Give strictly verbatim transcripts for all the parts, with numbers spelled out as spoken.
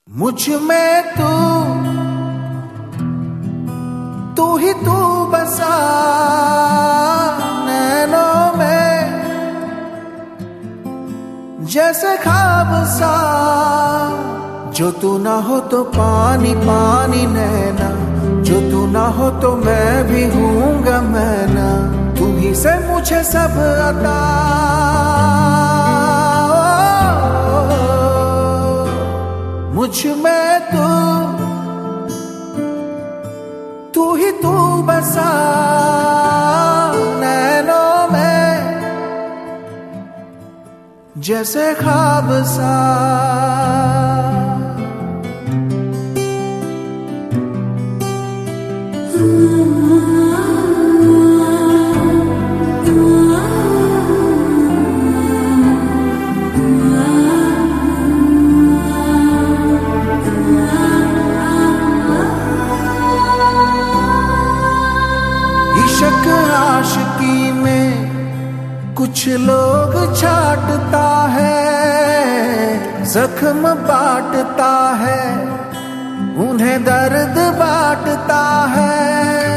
मुझ में तू तू ही तू बसा नैनों में, जैसे ख्वाब सा। जो तू ना हो तो पानी पानी नैना, जो तू ना हो तो मैं भी हूँगा मैं ना। तू ही से मुझे सब अता, मुझ में तू तू ही तू बसा नैनों में, जैसे ख्वाब सा। इश्क आशिकी में कुछ लोग छाटता है, जख्म बांटता है, उन्हें दर्द बांटता है।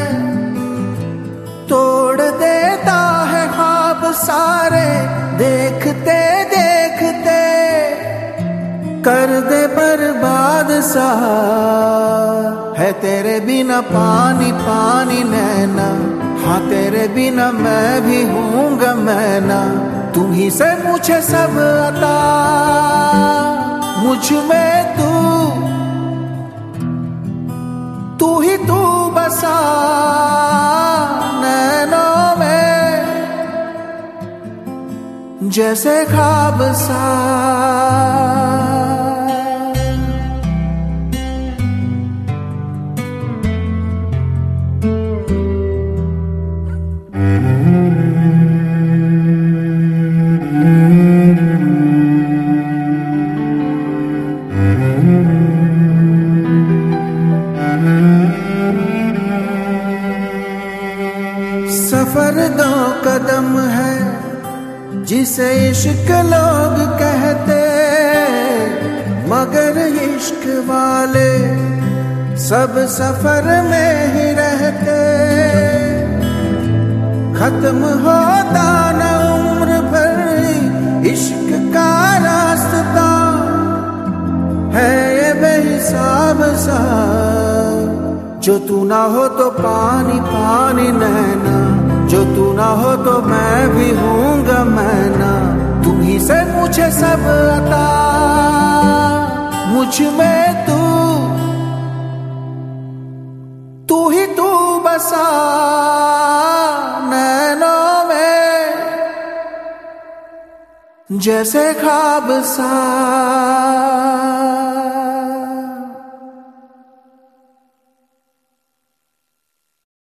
तोड़ देता है ख्वाब सारे देखते देखते, कर दे बर्बाद सा। है तेरे बिना पानी पानी नैना, हाँ तेरे बिना मैं भी हूँगा मैं ना। तुम ही से मुझे सब अता, मुझ में तू तू ही तू बसा नैनों में, जैसे ख्वाब सा। सफर दो कदम है जिसे इश्क लोग कहते, मगर इश्क वाले सब सफर में ही रहते। खत्म होता न उम्र भर इश्क का रास्ता, है ये बेहिसाब सा। जो तू ना हो तो पानी पानी नैना, जो तू ना हो तो मैं भी हूँगा मैं ना। तुम ही से मुझे सब अता, मुझ में तू तू ही तू बसा नैनों में, जैसे ख्वाब सा।